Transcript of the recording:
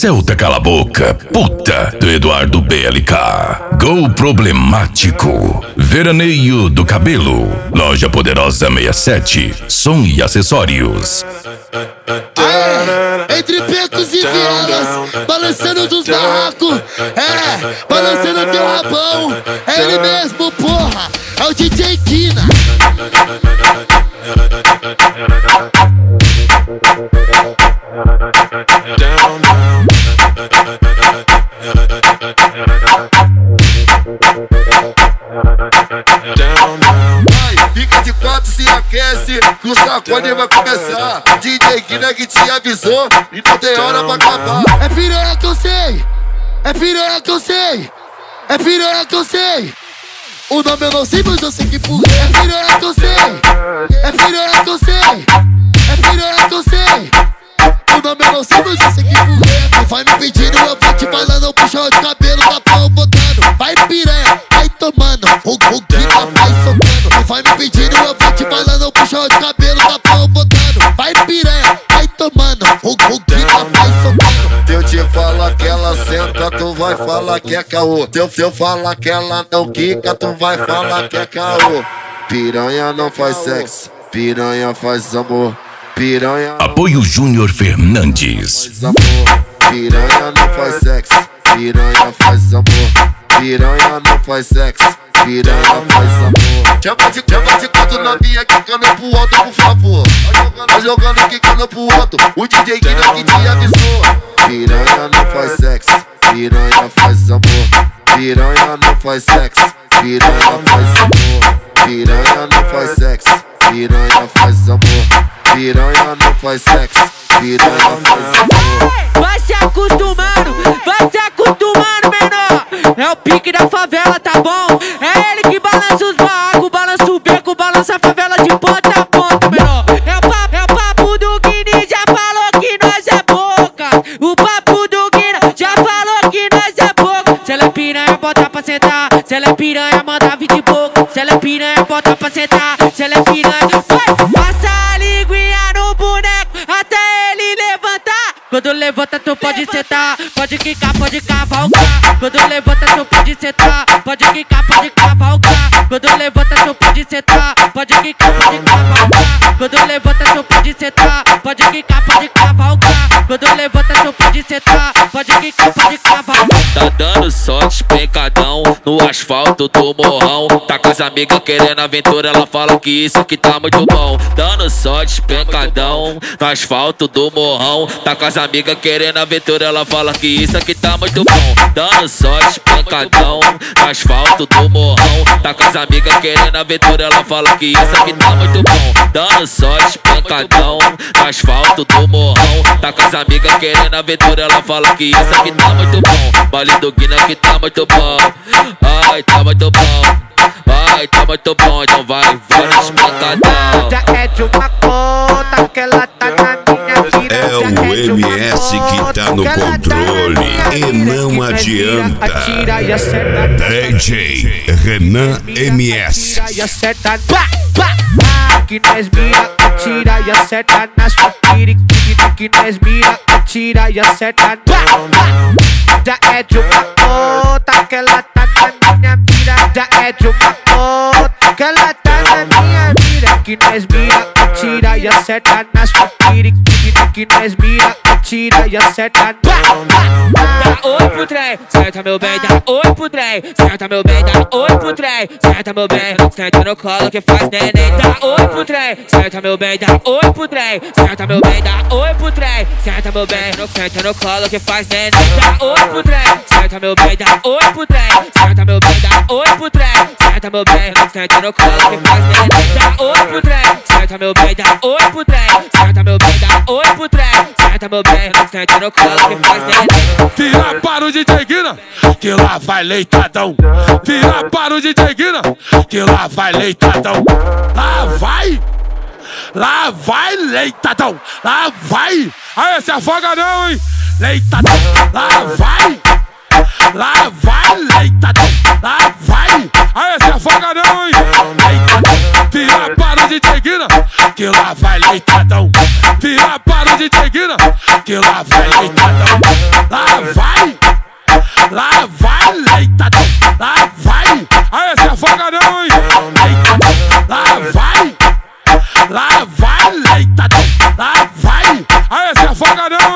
Celta Cala Boca, puta, do Eduardo BLK. Gol Problemático, Veraneio do Cabelo, Loja Poderosa 67, som e acessórios. Aê, entre becos e vielas, balançando dos barracos, balançando teu rabão, é ele mesmo, porra, é o DJ Kina. Vai, fica de quatro, se aquece, que o sacode vai começar. DJ Kina que te avisou e não tem hora pra acabar. É piranha que eu sei, é piranha que eu sei, é piranha que eu sei. O nome eu não sei, mas eu sei que pulei. É piranha que eu sei, é piranha que eu sei, é piranha que eu sei. O nome eu não sei, mas eu sei que pulei. Tu vai me pedindo, eu vou te falando, puxão de cabelo, tá pau botando. Vai piranha, vai tomando, o Kina vai soltando. Tu vai me pedindo, eu vou te falando, puxão de cabelo, tá pau botando. Vai piranha, vai tomando, o Kina vai soltando. Se eu te falar que ela senta, tu vai falar que é caô. Se eu falar que ela não quica, tu vai falar que é caô. Piranha não faz sexo, piranha faz amor. Piranha Apoio Júnior Fernandes. faz amor. Piranha não faz sexo, piranha faz amor. Piranha não faz sexo, piranha faz amor. Chama de quatro novinha quicando pro alto, por favor. Tá jogando quicando pro alto, o DJ Kina que te avisou. Piranha não faz sexo, piranha faz amor. Piranha não faz sexo, piranha faz amor. Piranha não faz sexo, piranha faz amor. Piranha não faz sexo, piranha faz amor. Vai se acostumando, menor. É o pique da favela, tá bom? É ele que balança os barracos, balança o beco, balança a favela de ponta a ponta, menor. É o papo do Guini, já falou que nós é boca. O papo do Guina já falou que nós é boca. Se ela é piranha, bota pra sentar. Se ela é piranha, manda vir de boca. Se ela é piranha, bota pra sentar. Se ela é piranha, vai, passa a linguinha no boneco até ele levantar. Quando levanta tu pode sentar, pode quicar, pode cavalgar. Quando levanta tu pode sentar, pode quicar, pode cavalgar. Quando levanta tu pode sentar, pode quicar, pode cavalgar. Quando levanta tu pode sentar, pode quicar, pode cavalgar. Quando levanta tu pode sentar, pode quicar, pode cavalgar. Tá dando sorte, pencadão no asfalto do morrão. Tá com as amigas querendo aventura, ela fala que isso aqui tá muito bom. Dando sorte, pencadão no asfalto do morrão. Tá com as amigas querendo aventura, ela fala que isso aqui tá muito bom. Dando sorte, pencadão no asfalto do morrão. Tá com as amigas querendo aventura, ela fala que isso aqui tá muito bom. Dando sorte, pencadão no asfalto do morrão. Tá com as amigas querendo aventura, ela fala que isso aqui tá muito bom. Baile do Guina que tá muito bom. Ai, tá muito bom. Vai, tá muito bom, então vai nesse pancadão. Já é de uma conta que ela tá na minha vida. É o MS que tá no controle e não adianta. DJ Renan MS. Que nós mira, atira e acerta na sua periquita. Que nós mira, atira e acerta. Já é de uma conta que ela tá na minha mira. Já é de uma conta que ela tá na minha mira. Que nós mira, atira e acerta na sua periquita. Que nós mira, atira e acerta. Dá oi pro trem, senta meu bem, dá oi pro trem. Senta meu bem, dá oi pro trem. Senta meu bem, senta no colo que faz neném. Dá oi pro trem, senta meu bem, dá oi pro trem. Senta meu bem, dá oi pro trem. Senta meu bem, senta no colo que faz neném. Dá oi pro trem, senta meu bem, dá oi pro trem. Senta meu bem, dá oi pro trem. Senta meu bem, senta no colo que faz neném. Dá oi pro trem, senta meu bem, dá oi pro trem. Senta meu bem, dá oi pro trem. Senta meu bem, senta no colo que faz neném. Vira para o DJ Kina, que lá vai leitadão. Vira para o DJ Kina, que lá vai leitadão. Lá vai leitadão. Lá vai. Aí, se afoga não, hein? Leitadão. Lá vai leitadão. Lá vai. Aí, se afoga não, hein? Leitadão. Vira para o DJ Kina, que lá vai leitadão. Vira para o do DJ Guina, que lá vai leitadão. Lá vai leitadão. Lá vai. Aí se afoga não, hein? Leitadão. Lá vai leitadão. Lá vai. Aí se afoga não,